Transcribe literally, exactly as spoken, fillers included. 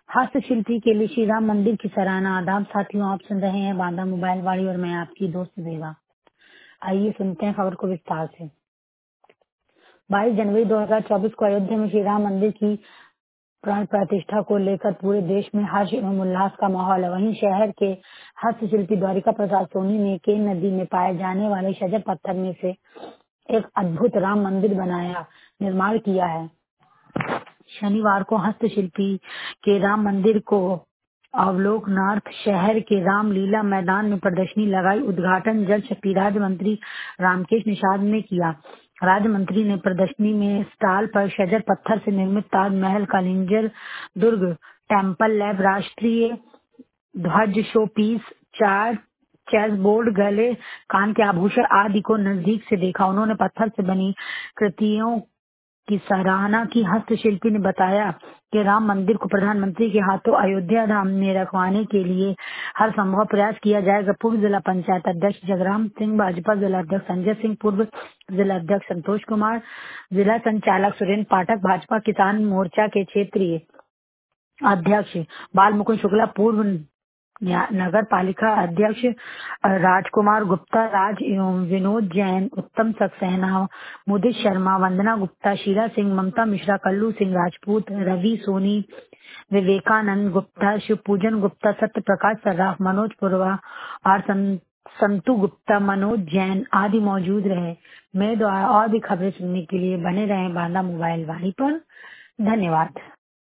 हस्तशिल्पी के लिए श्री राम मंदिर की सराहना। आदाब साथियों, आप सुन रहे हैं बांदा मोबाइल वाली और मैं आपकी दोस्त देवा। आइए सुनते हैं खबर को विस्तार से। बाईस जनवरी दो हज़ार चौबीस को अयोध्या में श्री राम मंदिर की प्राण प्रतिष्ठा को लेकर पूरे देश में हर्ष एवं उल्लास का माहौल है। वहीं शहर के हस्तशिल्पी द्वारिका प्रसाद सोनी ने केन नदी में पाए जाने वाले शजर पत्थर में से एक अद्भुत राम मंदिर बनाया निर्माण किया है। शनिवार को हस्तशिल्पी के राम मंदिर को अवलोकनार्थ शहर के रामलीला मैदान में प्रदर्शनी लगाई। उद्घाटन जल शक्ति राज्य मंत्री रामकेश निषाद ने किया। राज्य मंत्री ने प्रदर्शनी में स्टॉल पर शजर पत्थर से निर्मित ताजमहल, कलिंजर दुर्ग, टेम्पल लैब, राष्ट्रीय ध्वज, शो पीस, चार चेस बोर्ड, गले, कान के आभूषण आदि को नजदीक से देखा। उन्होंने पत्थर से बनी कृतियों की सराहना की। हस्तशिल्पी ने बताया कि राम मंदिर को प्रधानमंत्री के हाथों अयोध्या धाम में रखवाने के लिए हर संभव प्रयास किया जाएगा। पूर्व जिला पंचायत अध्यक्ष जगराम सिंह, भाजपा जिला अध्यक्ष संजय सिंह, पूर्व जिला अध्यक्ष संतोष कुमार, जिला संचालक सुरेंद्र पाठक, भाजपा किसान मोर्चा के क्षेत्रीय अध्यक्ष बाल मुकुंद शुक्ला, पूर्व नगर पालिका अध्यक्ष राजकुमार गुप्ता, राज एवं विनोद जैन, उत्तम सक्सेना, मुदित शर्मा, वंदना गुप्ता, शीला सिंह, ममता मिश्रा, कल्लू सिंह राजपूत, रवि सोनी, विवेकानंद गुप्ता, शिव पूजन गुप्ता, सत्य प्रकाश सर्राफ, मनोज पुरवा और संतु गुप्ता, मनोज जैन आदि मौजूद रहे। मेरे द्वारा और भी खबरें सुनने के लिए बने रहे बांदा मोबाइल वाली पर। धन्यवाद।